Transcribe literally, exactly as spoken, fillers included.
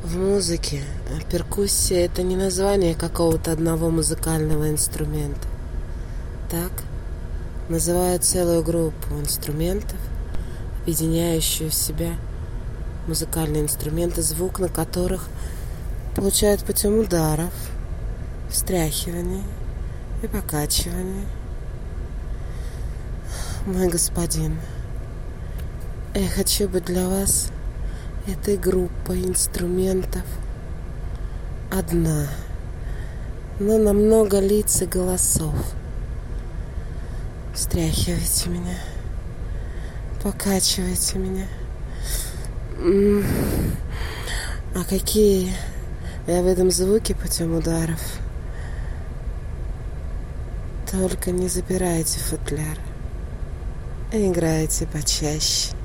В музыке перкуссия – это не название какого-то одного музыкального инструмента. Так называют целую группу инструментов, объединяющую в себя музыкальные инструменты, звук на которых получают путем ударов, встряхивания и покачивания. Мой господин, я хочу быть для вас этой группой инструментов одна, но на много лиц и голосов. Встряхивайте меня, покачивайте меня. А какие я в этом звуке путем ударов? Только не запирайте футляр и играйте почаще.